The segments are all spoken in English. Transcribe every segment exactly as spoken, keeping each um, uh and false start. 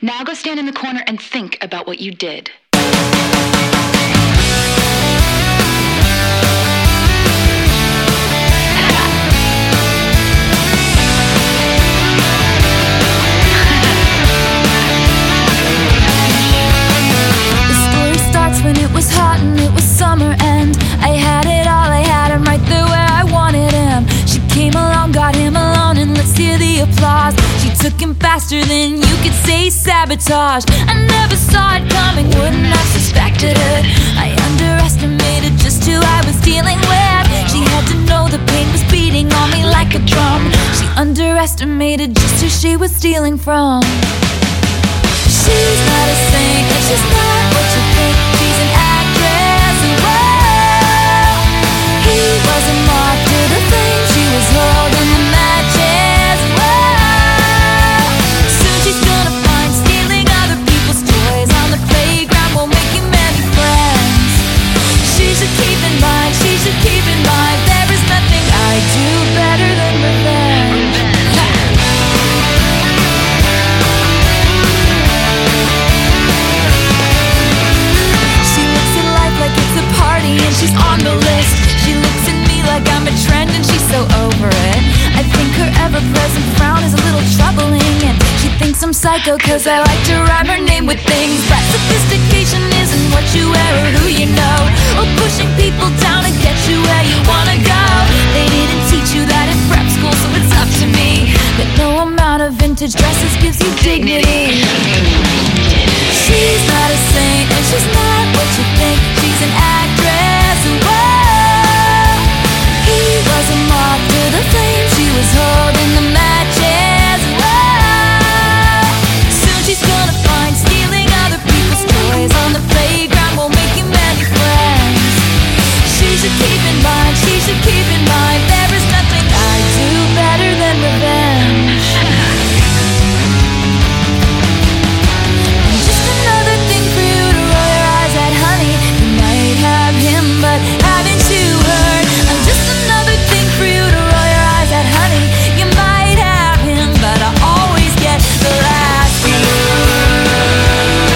Now go stand in the corner and think about what you did. When it was hot and it was summer and I had it all, I had him right there where I wanted him. She came along, got him alone, and let's hear the applause. She took him faster than you could say sabotage. I never saw it coming, wouldn't have suspected it. I underestimated just who I was dealing with. She had to know the pain was beating on me like a drum. She underestimated just who she was stealing from. She's not a saint, and she's not what you think. She's an actress, and whoa, he was a moth to the flame. She was holding the matches, whoa. Soon she's gonna find stealing other people's toys on the playground won't make you many friends. She should keep in mind, she should keep in mind, there is nothing I do better than revenge. And she's on the list. She looks at me like I'm a trend and she's so over it. I think her ever-present frown is a little troubling, and she thinks I'm psycho cause I like to rhyme her name with things. But sophistication isn't what you wear or who you know, or pushing people down to get you where you wanna go. They didn't teach you that in prep school, so it's up to me that no amount of vintage dresses gives you dignity. She's not a saint and she's not what you think. She's an actress, and whoa, he was a moth to the flame. She was holding the matches, whoa. Soon she's gonna find stealing other people's toys on the playground won't make you many friends. She should keep in mind, she should keep in mind, there is nothing I do better than revenge. But haven't you heard? I'm just another thing for you to roll your eyes at, honey. You might have him, but I always get the last word.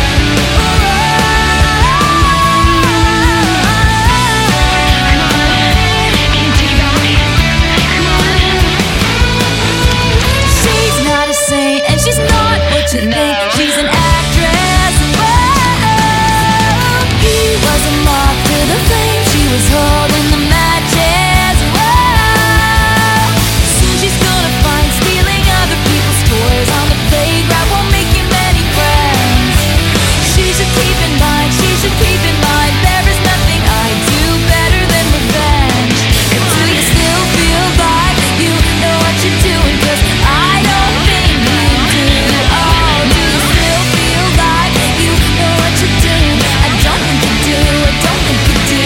She's not a saint, and she's not what you think. She's an actress, and whoa, he was a moth to the flame. She was holding the matches, whoa. Soon she's gonna find stealing other people's toys on the playground won't make you many friends. She should keep in mind, she should keep in mind, there is nothing I do better than revenge. And do you still feel like you know what you're doing? Cause I don't think you do. Oh, do you still feel like you know what you're doing? I don't think you do, I don't think you do.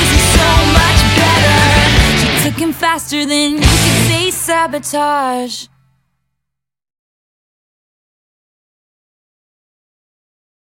Faster than you could say sabotage.